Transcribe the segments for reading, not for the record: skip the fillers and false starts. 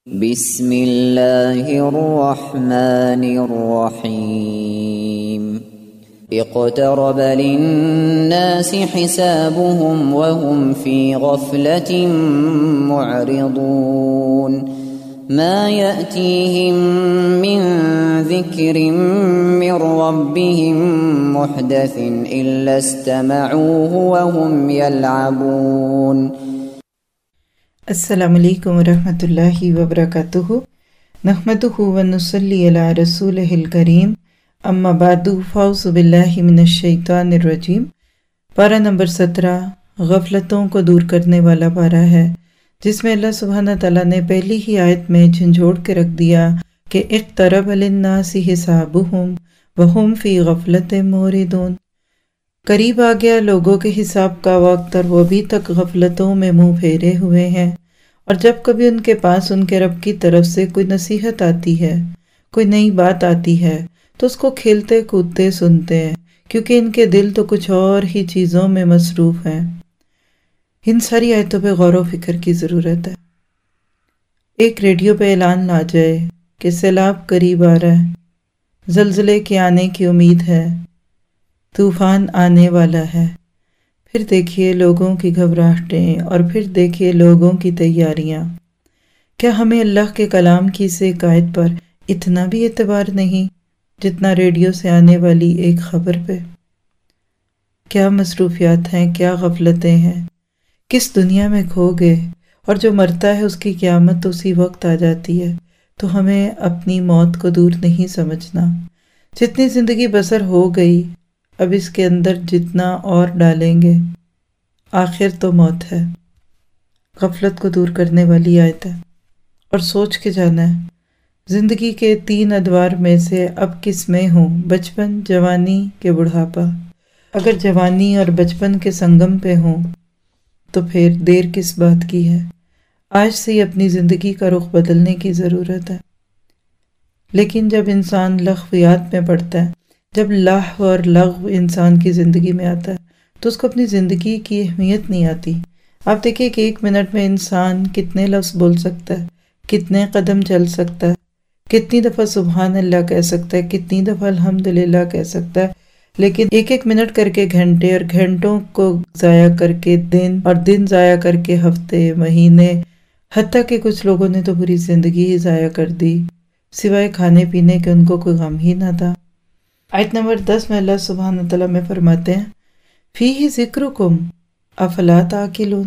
بسم اللہ الرحمن الرحیم اقترب للناس حسابهم وهم في غفلة معرضون ما يأتيهم من ذكر من ربهم محدث إلا استمعوه وهم يلعبون۔ السلام علیکم ورحمۃ اللہ وبرکاتہ، نحمدہ ونصلی علی رسولہ الکریم، اما بعد، فاعوذ باللہ من الشیطان الرجیم۔ پارہ نمبر 17 غفلتوں کو دور کرنے والا پارہ ہے، جس میں اللہ سبحانہ تعالیٰ نے پہلی ہی آیت میں جھنجھوڑ کے رکھ دیا کہ اقترب للناس حسابهم وهم فی غفلۃ معرضون، قریب آ گیا لوگوں کے حساب کا وقت اور وہ ابھی تک غفلتوں میں منہ پھیرے ہوئے ہیں۔ اور جب کبھی ان کے پاس ان کے رب کی طرف سے کوئی نصیحت آتی ہے، کوئی نئی بات آتی ہے، تو اس کو کھیلتے کودتے سنتے ہیں، کیونکہ ان کے دل تو کچھ اور ہی چیزوں میں مصروف ہیں۔ ان ساری آیتوں پہ غور و فکر کی ضرورت ہے۔ ایک ریڈیو پہ اعلان آ جائے کہ سیلاب قریب آ رہا ہے، زلزلے کے آنے کی امید ہے، طوفان آنے والا ہے، پھر دیکھیے لوگوں کی گھبراہٹیں اور پھر دیکھیے لوگوں کی تیاریاں۔ کیا ہمیں اللہ کے کلام کی اس ایک آیت پر اتنا بھی اعتبار نہیں جتنا ریڈیو سے آنے والی ایک خبر پہ؟ کیا مصروفیات ہیں، کیا غفلتیں ہیں، کس دنیا میں کھو گئے، اور جو مرتا ہے اس کی قیامت اسی وقت آ جاتی ہے۔ تو ہمیں اپنی موت کو دور نہیں سمجھنا۔ جتنی زندگی بسر ہو گئی، اب اس کے اندر جتنا اور ڈالیں گے، آخر تو موت ہے۔ غفلت کو دور کرنے والی آیت ہے، اور سوچ کے جانا ہے زندگی کے 3 ادوار میں سے اب کس میں ہوں، بچپن، جوانی کے بڑھاپا۔ اگر جوانی اور بچپن کے سنگم پہ ہوں تو پھر دیر کس بات کی ہے؟ آج سے ہی اپنی زندگی کا رخ بدلنے کی ضرورت ہے۔ لیکن جب انسان لغویات میں پڑتا ہے، جب لہو اور لغو انسان کی زندگی میں آتا ہے، تو اس کو اپنی زندگی کی اہمیت نہیں آتی۔ آپ دیکھیں کہ 1 منٹ میں انسان کتنے لفظ بول سکتا ہے، کتنے قدم چل سکتا ہے، کتنی دفعہ سبحان اللہ کہہ سکتا ہے، کتنی دفعہ الحمدللہ کہہ سکتا ہے، لیکن 1 منٹ کر کے گھنٹے، اور گھنٹوں کو ضائع کر کے دن، اور دن ضائع کر کے ہفتے، مہینے، حتیٰ کہ کچھ لوگوں نے تو پوری زندگی ہی ضائع کر دی، سوائے کھانے پینے کے ان کو کوئی غم ہی نہ تھا۔ آیت نمبر 10 میں اللہ سبحانہ تعالیٰ میں فرماتے ہیں فیہ ذکرکم افلا تعقلون۔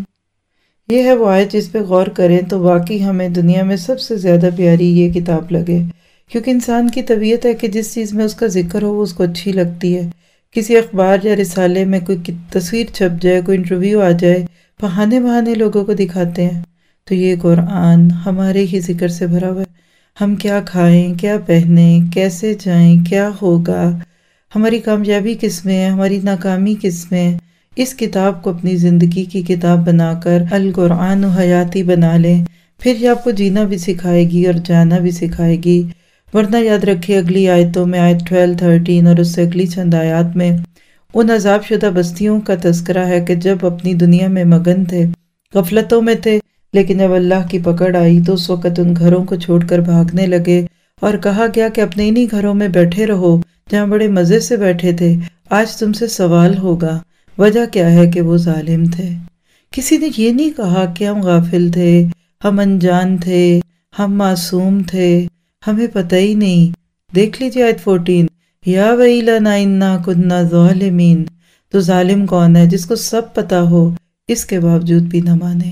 یہ ہے وہ آیت جس پہ غور کریں تو واقعی ہمیں دنیا میں سب سے زیادہ پیاری یہ کتاب لگے، کیونکہ انسان کی طبیعت ہے کہ جس چیز میں اس کا ذکر ہو وہ اس کو اچھی لگتی ہے۔ کسی اخبار یا رسالے میں کوئی تصویر چھپ جائے، کوئی انٹرویو آ جائے، بہانے بہانے لوگوں کو دکھاتے ہیں۔ تو یہ قرآن ہمارے ہی ذکر سے بھرا ہوا ہے۔ ہم کیا کھائیں، کیا پہنیں، کیسے جائیں، کیا ہوگا، ہماری کامیابی کس میں ہے، ہماری ناکامی کس میں ہے۔ اس کتاب کو اپنی زندگی کی کتاب بنا کر القرآن و حیاتی بنا لیں، پھر یہ آپ کو جینا بھی سکھائے گی اور جانا بھی سکھائے گی۔ ورنہ یاد رکھیں اگلی آیتوں میں، آیت 12، 13 اور اس سے اگلی چند آیات میں ان عذاب شدہ بستیوں کا تذکرہ ہے کہ جب اپنی دنیا میں مگن تھے، غفلتوں میں تھے، لیکن جب اللہ کی پکڑ آئی تو اس وقت ان گھروں کو چھوڑ کر بھاگنے لگے، اور کہا گیا کہ اپنے انہی گھروں میں بیٹھے رہو جہاں بڑے مزے سے بیٹھے تھے۔ آج تم سے سوال ہوگا، وجہ کیا ہے کہ وہ ظالم تھے۔ کسی نے یہ نہیں کہا کہ ہم غافل تھے، ہم انجان تھے، ہم معصوم تھے، ہمیں پتہ ہی نہیں۔ دیکھ لیجیے آیت 14، یا ویلنا انا کنا ظالمین۔ تو ظالم کون ہے؟ جس کو سب پتہ ہو، اس کے باوجود بھی نہ مانے۔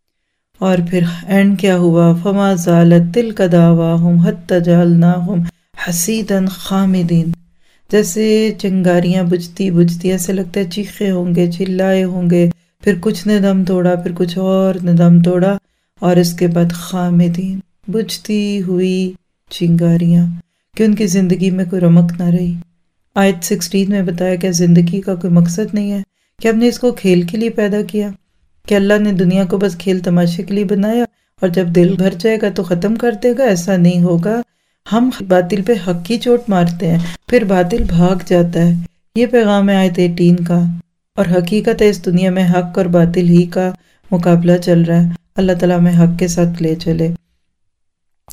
اور پھر اینڈ کیا ہوا؟ فما زالت تلک دعواہم حتی جعلناہم حصیدا خامدین۔ جیسے چنگاریاں بجھتی بجھتی ایسے لگتا ہے چیخے ہوں گے، چلائے ہوں گے، پھر کچھ نے دم توڑا، پھر کچھ اور نے دم توڑا، اور اس کے بعد خامدین، بجھتی ہوئی چنگاریاں، کہ ان کی زندگی میں کوئی رمق نہ رہی۔ آیت 16 میں بتایا کہ زندگی کا کوئی مقصد نہیں ہے، کہ ہم نے اس کو کھیل کے لیے پیدا کیا، کہ اللہ نے دنیا کو بس کھیل تماشے کے لیے بنایا اور جب دل بھر جائے گا تو ختم کر دے گا۔ ایسا نہیں ہوگا۔ ہم باطل پہ حق کی چوٹ مارتے ہیں، پھر باطل بھاگ جاتا ہے۔ یہ پیغام ہے آیت 18 کا، اور حقیقت ہے اس دنیا میں حق اور باطل ہی کا مقابلہ چل رہا ہے۔ اللہ تعالیٰ ہمیں حق کے ساتھ لے چلے۔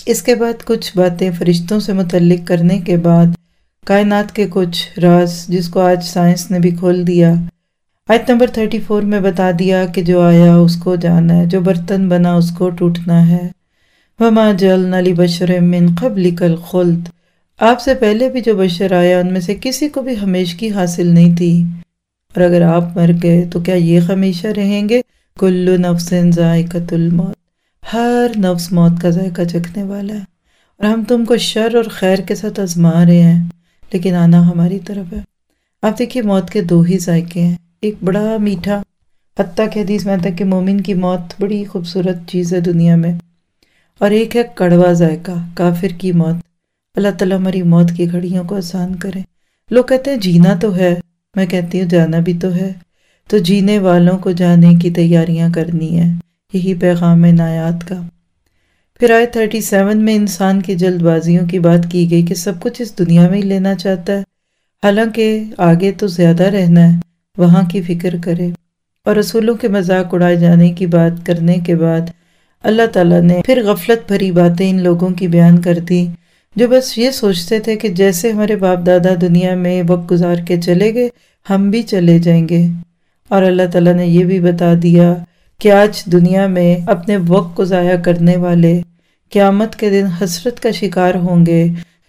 اس کے بعد کچھ باتیں فرشتوں سے متعلق کرنے کے بعد کائنات کے کچھ راز جس کو آج سائنس نے بھی کھول دیا۔ آیت نمبر 34 میں بتا دیا کہ جو آیا اس کو جانا ہے، جو برتن بنا اس کو ٹوٹنا ہے۔ وَمَا جَعَلْنَا لِبَشَرٍ مِّن قَبْلِكَ الْخُلْدَ، آپ سے پہلے بھی جو بشر آیا ان میں سے کسی کو بھی ہمیشگی حاصل نہیں تھی، اور اگر آپ مر گئے تو کیا یہ ہمیشہ رہیں گے؟ کُلُّ نَفْسٍ ذَائِقَةُ الْمَوْتِ، ہر نفس موت کا ذائقہ چکھنے والا ہے، اور ہم تم کو شر اور خیر کے ساتھ آزما رہے ہیں، لیکن آنا ہماری طرف ہے۔ آپ دیکھیے موت کے دو ہی ذائقے ہیں، ایک بڑا میٹھا، حتیٰ کہ حدیث میں آتا ہے کہ مومن کی موت بڑی خوبصورت چیز ہے دنیا میں، اور ایک ہے کڑوا ذائقہ، کافر کی موت۔ اللہ تعالیٰ ہماری موت کی گھڑیوں کو آسان کرے۔ لوگ کہتے ہیں جینا تو ہے، میں کہتی ہوں جانا بھی تو ہے، تو جینے والوں کو جانے کی تیاریاں کرنی ہیں، یہی پیغام ہے نایات کا۔ پھر آیت 37 میں انسان کی جلد بازیوں کی بات کی گئی کہ سب کچھ اس دنیا میں ہی لینا چاہتا ہے، حالانکہ آگے تو زیادہ رہنا ہے، وہاں کی فکر کرے۔ اور رسولوں کے مذاق اڑائے جانے کی بات کرنے کے بعد اللہ تعالیٰ نے پھر غفلت بھری باتیں ان لوگوں کی بیان کر دی جو بس یہ سوچتے تھے کہ جیسے ہمارے باپ دادا دنیا میں وقت گزار کے چلے گئے ہم بھی چلے جائیں گے۔ اور اللہ تعالیٰ نے یہ بھی بتا دیا کہ آج دنیا میں اپنے وقت کو ضائع کرنے والے قیامت کے دن حسرت کا شکار ہوں گے۔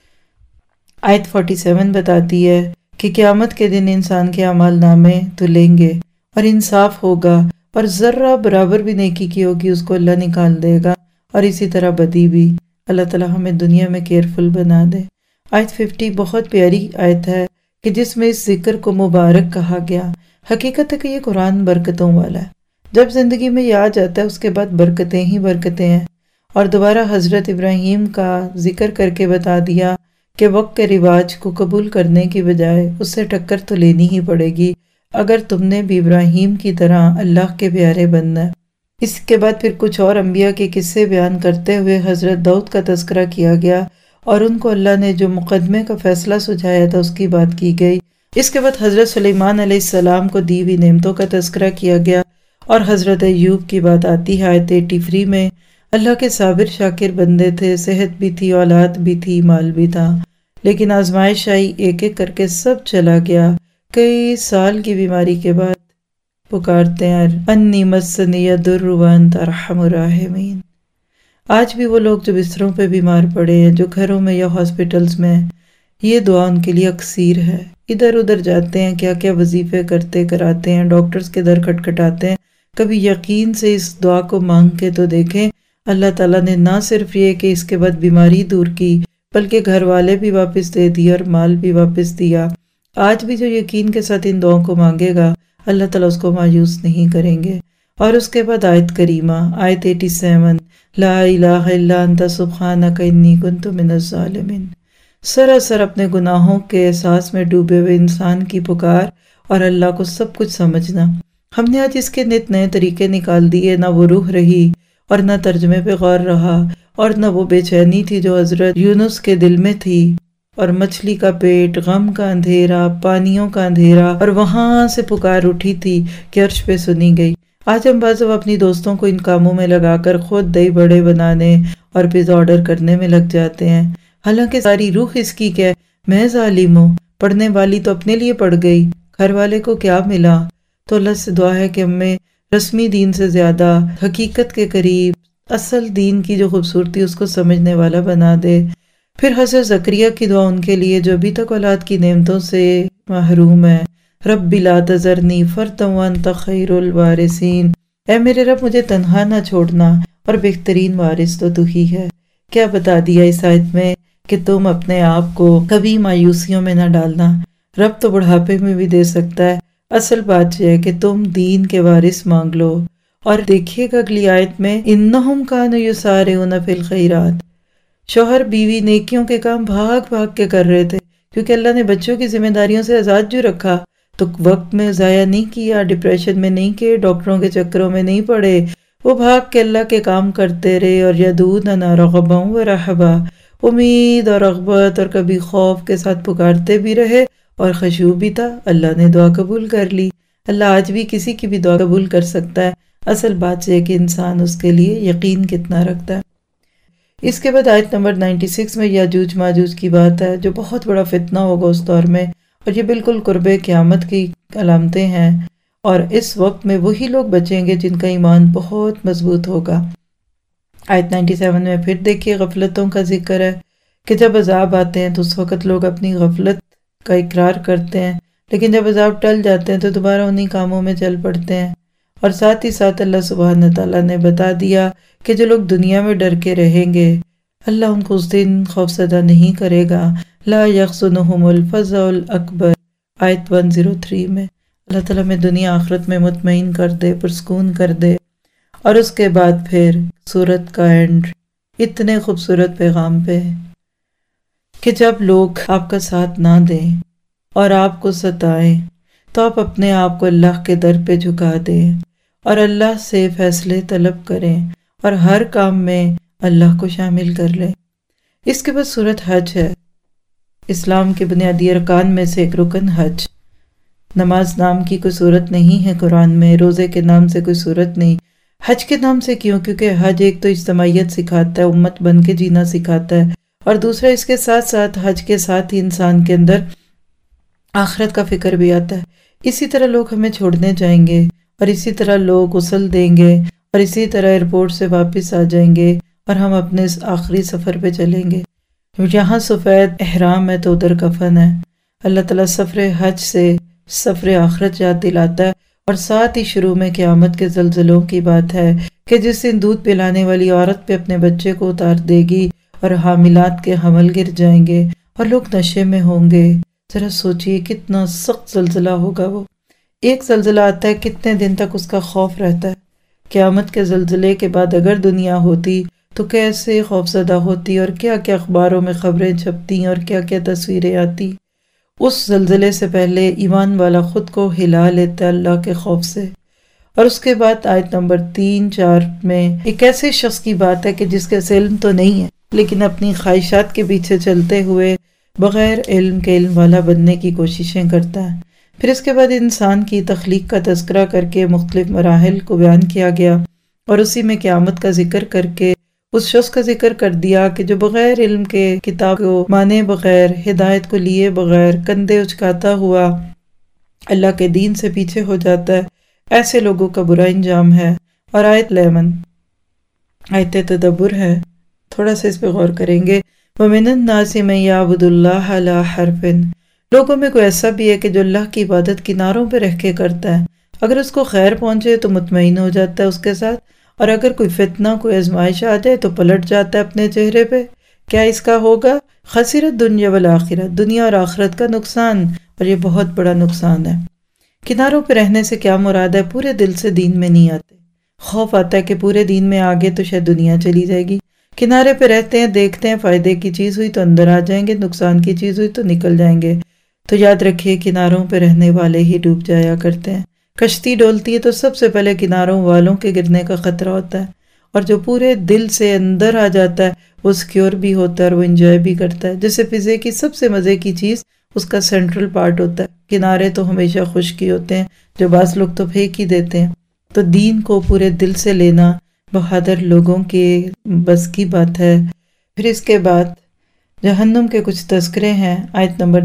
آیت 47 بتاتی ہے کہ قیامت کے دن انسان کے اعمال نامے تلیں گے اور انصاف ہوگا، اور ذرہ برابر بھی نیکی کی ہوگی اس کو اللہ نکال دے گا، اور اسی طرح بدی بھی۔ اللہ تعالیٰ ہمیں دنیا میں کیئرفل بنا دے۔ آیت 50 بہت پیاری آیت ہے کہ جس میں اس ذکر کو مبارک کہا گیا۔ حقیقت ہے کہ یہ قرآن برکتوں والا ہے، جب زندگی میں یہ آ جاتا ہے اس کے بعد برکتیں ہی برکتیں ہیں۔ اور دوبارہ حضرت ابراہیم کا ذکر کر کے بتا دیا کہ وقت کے رواج کو قبول کرنے کی بجائے اس سے ٹکر تو لینی ہی پڑے گی اگر تم نے بھی ابراہیم کی طرح اللہ کے پیارے بننا ہے۔ اس کے بعد پھر کچھ اور انبیاء کے قصے بیان کرتے ہوئے حضرت داؤد کا تذکرہ کیا گیا، اور ان کو اللہ نے جو مقدمے کا فیصلہ سجھایا تھا اس کی بات کی گئی۔ اس کے بعد حضرت سلیمان علیہ السلام کو دی ہوئی نعمتوں کا تذکرہ کیا گیا، اور حضرت ایوب کی بات آتی ہے آیت 83 میں۔ اللہ کے صابر شاکر بندے تھے، صحت بھی تھی، اولاد بھی تھی، مال بھی تھا، لیکن آزمائش آئی، ایک ایک کر کے سب چلا گیا۔ کئی سال کی بیماری کے بعد پکارتے ہیں انی مسنی الضر وانت ارحم الراحمین۔ آج بھی وہ لوگ جو بستروں پہ بیمار پڑے ہیں، جو گھروں میں یا ہاسپٹلز میں، یہ دعا ان کے لیے اکثیر ہے۔ ادھر ادھر جاتے ہیں، کیا کیا وظیفے کرتے کراتے ہیں، ڈاکٹرز کے در کھٹکھٹاتے ہیں، کبھی یقین سے اس دعا کو مانگ کے تو دیکھیں، اللہ تعالیٰ نے نہ صرف یہ کہ اس کے بعد بیماری دور کی، بلکہ گھر والے بھی واپس دے دیے اور مال بھی واپس دیا۔ آج بھی جو یقین کے ساتھ ان دعاؤں کو مانگے گا اللہ تعالیٰ اس کو مایوس نہیں کریں گے۔ اور اس کے بعد آیت کریمہ آیت 87 لا الہ الا انت سبحانک انی کنت من الظالمین۔ سراسر اپنے گناہوں کے احساس میں ڈوبے ہوئے انسان کی پکار اور اللہ کو سب کچھ سمجھنا۔ ہم نے آج اس کے نت نئے طریقے نکال دیے، نہ وہ روح رہی اور نہ ترجمے پہ غور رہا، اور نہ وہ بے چینی تھی جو حضرت یونس کے دل میں تھی، اور مچھلی کا پیٹ، غم کا اندھیرا، پانیوں کا اندھیرا، اور وہاں سے پکار اٹھی تھی کہ عرش پہ سنی گئی۔ آج ہم بعض اپنی دوستوں کو ان کاموں میں لگا کر خود دہی بڑے بنانے اور پیزا آرڈر کرنے میں لگ جاتے ہیں، حالانکہ ساری روح اس کی کہ میں ظالم ہوں، پڑھنے والی تو اپنے لیے پڑھ گئی، گھر والے کو کیا ملا۔ تو اللہ سے دعا ہے کہ ہمیں رسمی دین سے زیادہ حقیقت کے قریب اصل دین کی جو خوبصورتی اس کو سمجھنے والا بنا دے۔ پھر حضرت زکریا کی دعا ان کے لیے جو ابھی تک اولاد کی نعمتوں سے محروم ہے، رب لا تذرنی فردا وانت خیر الوارثین، اے میرے رب مجھے تنہا نہ چھوڑنا اور بہترین وارث تو ہی ہے۔ کیا بتا دیا اس آیت میں کہ تم اپنے آپ کو کبھی مایوسیوں میں نہ ڈالنا، رب تو بڑھاپے میں بھی دے سکتا ہے، اصل بات یہ ہے کہ تم دین کے وارث مانگ لو۔ اور دیکھیے گا اگلی آیت میں انہم کانوا یسارعون فی الخیرات، شوہر بیوی نیکیوں کے کام بھاگ بھاگ کے کر رہے تھے، کیونکہ اللہ نے بچوں کی ذمہ داریوں سے آزاد جو رکھا تو وقت میں ضائع نہیں کیا، ڈپریشن میں نہیں کیے، ڈاکٹروں کے چکروں میں نہیں پڑے، وہ بھاگ کے اللہ کے کام کرتے رہے۔ اور یدعوننا رغبا ورہبا، امید اور رغبت اور کبھی خوف کے ساتھ پکارتے بھی رہے، اور خشوع بھی تھا، اللہ نے دعا قبول کر لی۔ اللہ آج بھی کسی کی بھی دعا قبول کر سکتا ہے، اصل بات یہ ہے کہ انسان اس کے لیے یقین کتنا رکھتا ہے۔ اس کے بعد آیت نمبر 96 میں یاجوج ماجوج کی بات ہے، جو بہت بڑا فتنہ ہوگا اس دور میں، اور یہ بالکل قرب قیامت کی علامتیں ہیں، اور اس وقت میں وہی لوگ بچیں گے جن کا ایمان بہت مضبوط ہوگا۔ آیت 97 میں پھر دیکھیے غفلتوں کا ذکر ہے کہ جب عذاب آتے ہیں تو اس وقت لوگ اپنی غفلت کا اقرار کرتے ہیں، لیکن جب عذاب ٹل جاتے ہیں تو دوبارہ انہی کاموں میں چل پڑتے ہیں۔ اور ساتھ ہی ساتھ اللہ سبحانہ تعالیٰ نے بتا دیا کہ جو لوگ دنیا میں ڈر کے رہیں گے اللہ ان کو اس دن خوفزدہ نہیں کرے گا۔ لا یحزنہم الفزع الاکبر، آیت 103 میں اللہ تعالیٰ میں دنیا آخرت میں مطمئن کر دے، پرسکون کر دے۔ اور اس کے بعد پھر سورت کا اینڈ اتنے خوبصورت پیغام پہ کہ جب لوگ آپ کا ساتھ نہ دیں اور آپ کو ستائیں تو آپ اپنے آپ کو اللہ کے در پہ جھکا دیں اور اللہ سے فیصلے طلب کریں اور ہر کام میں اللہ کو شامل کر لیں۔ اس کے بعد سورت حج ہے، اسلام کے بنیادی ارکان میں سے ایک رکن حج۔ نماز نام کی کوئی صورت نہیں ہے قرآن میں، روزے کے نام سے کوئی صورت نہیں، حج کے نام سے کیوں؟ کیونکہ حج ایک تو اجتماعیت سکھاتا ہے، امت بن کے جینا سکھاتا ہے، اور دوسرا اس کے ساتھ ساتھ حج کے ساتھ ہی انسان کے اندر آخرت کا فکر بھی آتا ہے۔ اسی طرح لوگ ہمیں چھوڑنے جائیں گے اور اسی طرح لوگ غسل دیں گے اور اسی طرح ایئرپورٹ سے واپس آ جائیں گے اور ہم اپنے اس آخری سفر پہ چلیں گے۔ یہاں سفید احرام ہے تو ادھر کفن ہے۔ اللہ تعالیٰ سفر حج سے سفر آخرت یاد دلاتا ہے، اور ساتھ ہی شروع میں قیامت کے زلزلوں کی بات ہے کہ جس دن دودھ پلانے والی عورت پہ اپنے بچے کو اتار دے گی اور حاملات کے حمل گر جائیں گے اور لوگ نشے میں ہوں گے۔ ذرا سوچئے کتنا سخت زلزلہ ہوگا وہ۔ ایک زلزلہ آتا ہے کتنے دن تک اس کا خوف رہتا ہے۔ قیامت کے زلزلے کے بعد اگر دنیا ہوتی تو کیسے خوفزدہ ہوتی، اور کیا کیا اخباروں میں خبریں چھپتی اور کیا کیا تصویریں آتی۔ اس زلزلے سے پہلے ایمان والا خود کو ہلا لیتا ہے اللہ کے خوف سے۔ اور اس کے بعد آیت نمبر 3-4 میں ایک ایسے شخص کی بات ہے کہ جس کے علم تو نہیں ہے لیکن اپنی خواہشات کے پیچھے چلتے ہوئے بغیر علم کے علم والا بننے کی کوششیں کرتا ہے۔ پھر اس کے بعد انسان کی تخلیق کا تذکرہ کر کے مختلف مراحل کو بیان کیا گیا، اور اسی میں قیامت کا ذکر کر کے اس شخص کا ذکر کر دیا کہ جو بغیر علم کے کتاب کو مانے بغیر، ہدایت کو لیے بغیر، کندھے اچکاتا ہوا اللہ کے دین سے پیچھے ہو جاتا ہے، ایسے لوگوں کا برا انجام ہے۔ اور آیت 11 آیت تدبر ہے، تھوڑا سا اس پہ غور کریں گے۔ وَمِنَ النَّاسِ مَن يَعْبُدُ اللَّهَ عَلَى حَرْفٍ، لوگوں میں کوئی ایسا بھی ہے کہ جو اللہ کی عبادت کناروں پہ رہ کے کرتا ہے، اگر اس کو خیر پہنچے تو مطمئن ہو جاتا ہے اس کے ساتھ، اور اگر کوئی فتنہ کوئی آزمائش آ جائے تو پلٹ جاتا ہے اپنے چہرے پہ۔ کیا اس کا ہوگا؟ خسرت دنیا والآخرہ، دنیا اور آخرت کا نقصان، اور یہ بہت بڑا نقصان ہے۔ کناروں پہ رہنے سے کیا مراد ہے؟ پورے دل سے دین میں نہیں آتے، خوف آتا ہے کہ پورے دین میں آگے تو شاید دنیا چلی جائے گی۔ کنارے پہ رہتے ہیں، دیکھتے ہیں فائدے کی چیز ہوئی تو اندر آ جائیں گے، نقصان کی چیز ہوئی تو نکل جائیں گے۔ تو یاد رکھیے کناروں پہ رہنے والے ہی ڈوب جایا کرتے ہیں۔ کشتی ڈولتی ہے تو سب سے پہلے کناروں والوں کے گرنے کا خطرہ ہوتا ہے، اور جو پورے دل سے اندر آ جاتا ہے وہ سیکیور بھی ہوتا ہے اور وہ انجوائے بھی کرتا ہے۔ جیسے فضے کی سب سے مزے کی چیز اس کا سینٹرل پارٹ ہوتا ہے، کنارے تو ہمیشہ خشکی ہوتے ہیں جو بعض لوگ تو پھینک ہی دیتے ہیں۔ تو دین کو پورے دل سے لینا بہادر لوگوں کے بس کی بات ہے۔ پھر اس کے بعد جہنم کے کچھ تذکرے ہیں آیت نمبر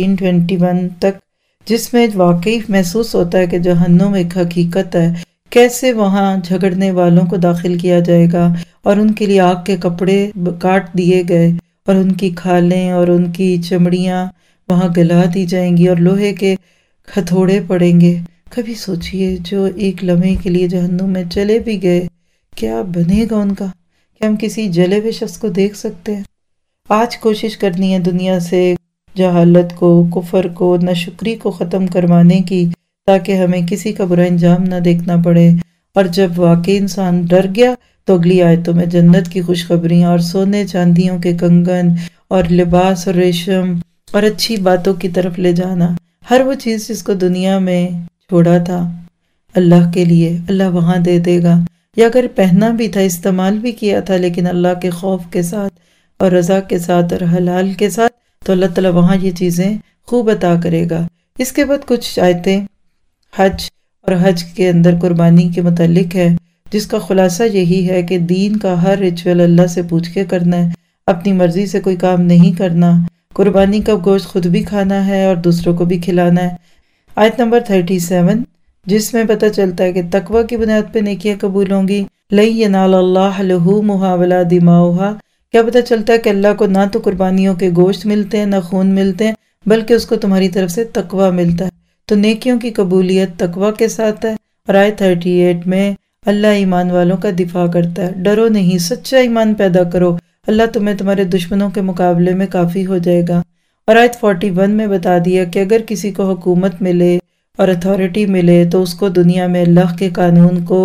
19-21 تک، جس میں واقعی محسوس ہوتا ہے کہ جہنم ایک حقیقت ہے، کیسے وہاں جھگڑنے والوں کو داخل کیا جائے گا اور ان کے لیے آگ کے کپڑے کاٹ دیے گئے اور ان کی کھالیں اور ان کی چمڑیاں وہاں گلا دی جائیں گی اور لوہے کے ہتھوڑے پڑیں گے۔ کبھی سوچئے جو ایک لمحے کے لیے جہنم میں چلے بھی گئے کیا بنے گا ان کا؟ کیا ہم کسی جلے ہوئے شخص کو دیکھ سکتے ہیں؟ آج کوشش کرنی ہے دنیا سے جہالت کو، کفر کو، ناشکری کو ختم کروانے کی، تاکہ ہمیں کسی کا برا انجام نہ دیکھنا پڑے۔ اور جب واقعی انسان ڈر گیا تو اگلی آیتوں میں جنت کی خوشخبریاں اور سونے چاندیوں کے کنگن اور لباس اور ریشم اور اچھی باتوں کی طرف لے جانا، ہر وہ چیز جس کو دنیا میں چھوڑا تھا اللہ کے لیے، اللہ وہاں دے دے گا، یا اگر پہنا بھی تھا، استعمال بھی کیا تھا، لیکن اللہ کے خوف کے ساتھ اور رضا کے ساتھ اور حلال کے ساتھ، تو اللہ تعالیٰ وہاں یہ چیزیں خوب عطا کرے گا۔ اس کے بعد کچھ آیتیں حج اور حج کے اندر قربانی کے متعلق ہے۔ جس کا خلاصہ یہی ہے کہ دین کا ہر ریچول اللہ سے پوچھ کے کرنا ہے، اپنی مرضی سے کوئی کام نہیں کرنا، قربانی کا گوشت خود بھی کھانا ہے اور دوسروں کو بھی کھلانا ہے۔ آیت نمبر 37 جس میں پتہ چلتا ہے کہ تقوی کی بنیاد پہ نیکیاں قبول ہوں گی۔ لَن يَنَالَ اللَّهَ لُحُومُهَا وَلَا دِمَاؤُهَا، کیا پتہ چلتا ہے کہ اللہ کو نہ تو قربانیوں کے گوشت ملتے ہیں نہ خون ملتے ہیں، بلکہ اس کو تمہاری طرف سے تقوی ملتا ہے۔ تو نیکیوں کی قبولیت تقوی کے ساتھ ہے۔ اور آیت 38 میں اللہ ایمان والوں کا دفاع کرتا ہے، ڈرو نہیں، سچا ایمان پیدا کرو، اللہ تمہیں تمہارے دشمنوں کے مقابلے میں کافی ہو جائے گا۔ اور آیت 41 میں بتا دیا کہ اگر کسی کو حکومت ملے اور اتھارٹی ملے تو اس کو دنیا میں اللہ کے قانون کو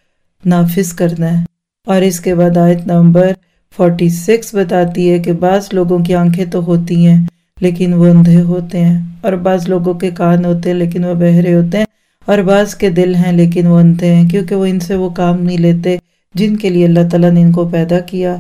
نافذ کرنا ہے۔ اور اس کے بعد آیت نمبر 46 بتاتی ہے کہ بعض لوگوں کی آنکھیں تو ہوتی ہیں لیکن وہ اندھے ہوتے ہیں، اور بعض لوگوں کے کان ہوتے ہیں لیکن وہ بہرے ہوتے ہیں، اور بعض کے دل ہیں لیکن وہ اندھے ہیں، کیونکہ وہ ان سے وہ کام نہیں لیتے جن کے لیے اللہ تعالیٰ نے ان کو پیدا کیا۔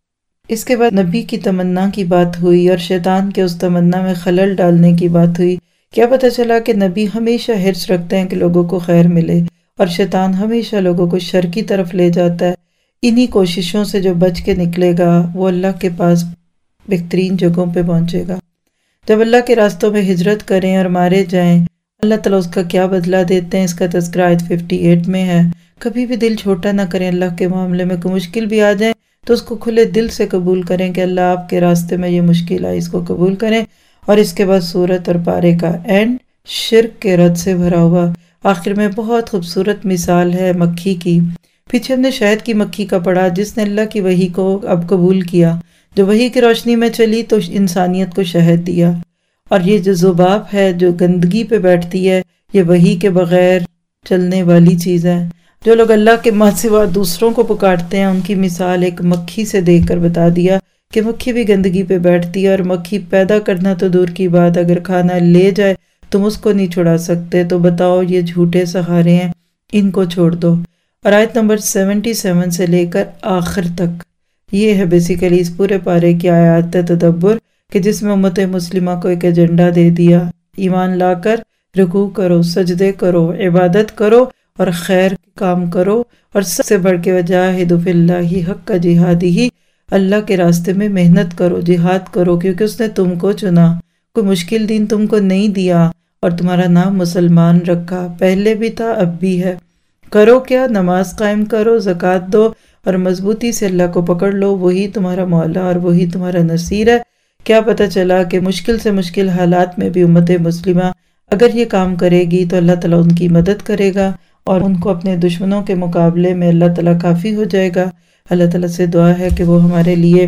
اس کے بعد نبی کی تمنا کی بات ہوئی اور شیطان کے اس تمنا میں خلل ڈالنے کی بات ہوئی۔ کیا پتہ چلا کہ نبی ہمیشہ حرص رکھتے ہیں کہ لوگوں کو خیر ملے، اور شیطان ہمیشہ لوگوں کو شر کی طرف لے جاتا ہے۔ انہی کوششوں سے جو بچ کے نکلے گا وہ اللہ کے پاس بہترین جگہوں پہ پہنچے گا۔ جب اللہ کے راستوں میں ہجرت کریں اور مارے جائیں، اللہ تعالیٰ اس کا کیا بدلہ دیتے ہیں، اس کا تذکرہ آیت 58 میں ہے۔ کبھی بھی دل چھوٹا نہ کریں، اللہ کے معاملے میں کوئی مشکل بھی آ جائے تو اس کو کھلے دل سے قبول کریں کہ اللہ آپ کے راستے میں یہ مشکل آئی، اس کو قبول کریں۔ اور اس کے بعد سورت اور پارے کا اینڈ شرک کے رد سے بھرا ہوا۔ آخر میں بہت خوبصورت مثال ہے مکھی کی۔ پیچھے ہم نے شہد کی مکھی کا پڑھا جس نے اللہ کی وحی کو اب قبول کیا، جو وحی کی روشنی میں چلی تو انسانیت کو شہد دیا۔ اور یہ جو ذباب ہے جو گندگی پہ بیٹھتی ہے، یہ وحی کے بغیر چلنے والی چیز ہے۔ جو لوگ اللہ کے ماں سوا دوسروں کو پکارتے ہیں، ان کی مثال ایک مکھی سے دیکھ کر بتا دیا کہ مکھی بھی گندگی پہ بیٹھتی ہے، اور مکھی پیدا کرنا تو دور کی بات، اگر کھانا لے جائے تم اس کو نہیں چھڑا سکتے۔ تو بتاؤ یہ جھوٹے سہارے ہیں، ان کو چھوڑ دو۔ اور آیت نمبر 77 سے لے کر آخر تک یہ ہے بیسیکلی اس پورے پارے کی آیات تدبر، کہ جس میں امت مسلمہ کو ایک ایجنڈا دے دیا، ایمان لا کر رکوع کرو، سجدے کرو، عبادت کرو اور خیر کام کرو، اور سب سے بڑھ کے وجاہدوا فی اللہ حق جہادہ، اللہ کے راستے میں محنت کرو، جہاد کرو، کیونکہ اس نے تم کو چنا، کوئی مشکل دین تم کو نہیں دیا، اور تمہارا نام مسلمان رکھا، پہلے بھی تھا اب بھی ہے۔ کرو کیا؟ نماز قائم کرو، زکوٰۃ دو، اور مضبوطی سے اللہ کو پکڑ لو، وہی تمہارا مولا اور وہی تمہارا نصیر ہے۔ کیا پتہ چلا کہ مشکل سے مشکل حالات میں بھی امت مسلمہ اگر یہ کام کرے گی تو اللہ تعالیٰ ان کی مدد کرے گا، اور ان کو اپنے دشمنوں کے مقابلے میں اللہ تعالیٰ کافی ہو جائے گا۔ اللہ تعالیٰ سے دعا ہے کہ وہ ہمارے لیے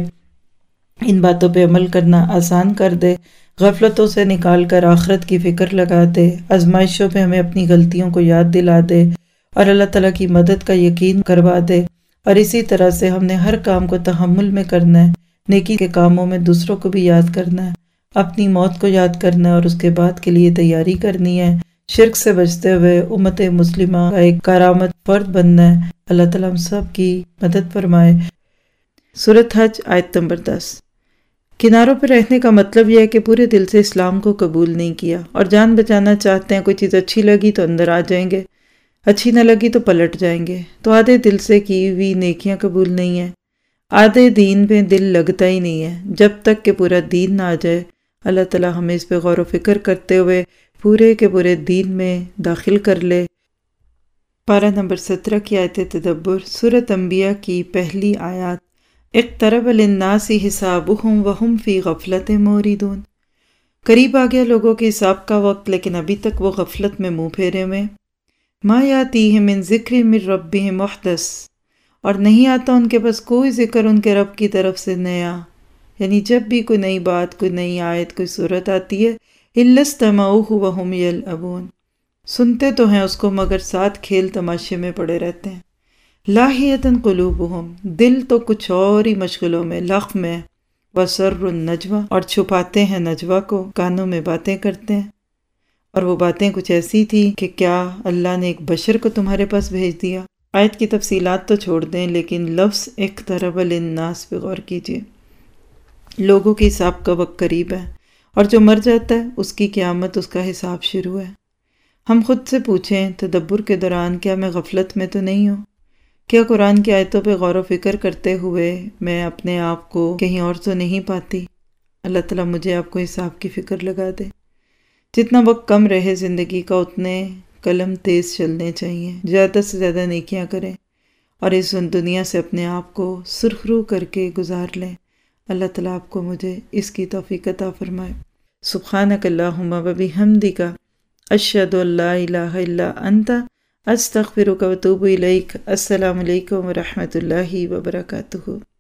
ان باتوں پہ عمل کرنا آسان کر دے، غفلتوں سے نکال کر آخرت کی فکر لگا دے، آزمائشوں پہ ہمیں اپنی غلطیوں کو یاد دلا دے، اور اللہ تعالیٰ کی مدد کا یقین کروا دے۔ اور اسی طرح سے ہم نے ہر کام کو تحمل میں کرنا ہے، نیکی کے کاموں میں دوسروں کو بھی یاد کرنا ہے، اپنی موت کو یاد کرنا ہے اور اس کے بعد کے لیے تیاری کرنی ہے، شرک سے بچتے ہوئے امت مسلمہ کا ایک کارآمد فرد بننا ہے۔ اللہ تعالیٰ ہم سب کی مدد فرمائے۔ سورۃ حج آیت نمبر 10۔ کناروں پہ رہنے کا مطلب یہ ہے کہ پورے دل سے اسلام کو قبول نہیں کیا اور جان بچانا چاہتے ہیں، کوئی چیز اچھی لگی تو اندر آ جائیں گے، اچھی نہ لگی تو پلٹ جائیں گے، تو آدھے دل سے کی ہوئی نیکیاں قبول نہیں ہیں، آدھے دین پہ دل لگتا ہی نہیں ہے، جب تک کہ پورا دین نہ آ جائے۔ اللہ تعالیٰ ہمیں اس پہ غور و فکر کرتے ہوئے پورے کے پورے دین میں داخل کر لے۔ پارہ نمبر 17 کی آیت تدبر، سورۃ انبیاء کی پہلی آیات۔ اقترب للناس حسابهم وهم فی غفلۃ معرضون، قریب آ گیا لوگوں کے حساب کا وقت لیکن ابھی تک وہ غفلت میں منہ پھیرے ہوئے۔ ما یاتیہم من ذکر من ربہم محدث، اور نہیں آتا ان کے پاس کوئی ذکر ان کے رب کی طرف سے نیا، یعنی جب بھی کوئی نئی بات، کوئی نئی آیت، کوئی صورت آتی ہے، الا استمعوہ وہم یلعبون، سنتے تو ہیں اس کو مگر ساتھ کھیل تماشے میں پڑے رہتے ہیں۔ لاہیۃ قلوبہم، دل تو کچھ اور ہی مشغلوں میں، لغو میں، وسر النجوہ، اور چھپاتے ہیں نجوہ کو، کانوں میں باتیں کرتے ہیں، اور وہ باتیں کچھ ایسی تھی کہ کیا اللہ نے ایک بشر کو تمہارے پاس بھیج دیا؟ آیت کی تفصیلات تو چھوڑ دیں، لیکن لفظ اقترب للناس پہ غور کیجیے۔ لوگوں کے حساب کا وقت قریب ہے، اور جو مر جاتا ہے اس کی قیامت، اس کا حساب شروع ہے۔ ہم خود سے پوچھیں تدبر کے دوران، کیا میں غفلت میں تو نہیں ہوں؟ کیا قرآن کی آیتوں پہ غور و فکر کرتے ہوئے میں اپنے آپ کو کہیں اور تو نہیں پاتی؟ اللہ تعالیٰ مجھے آپ کو حساب کی فکر لگا دے۔ جتنا وقت کم رہے زندگی کا اتنے قلم تیز چلنے چاہیے، زیادہ سے زیادہ نیکیاں کریں اور اس دنیا سے اپنے آپ کو سرخرو کر کے گزار لیں۔ اللہ تعالیٰ آپ کو مجھے اس کی توفیق عطا فرمائے۔ سبحانک اللہم و بحمدک، اشہد ان لا الہ الا انت، استغفرک و اتوب الیک۔ السلام علیکم و رحمۃ اللہ وبرکاتہ۔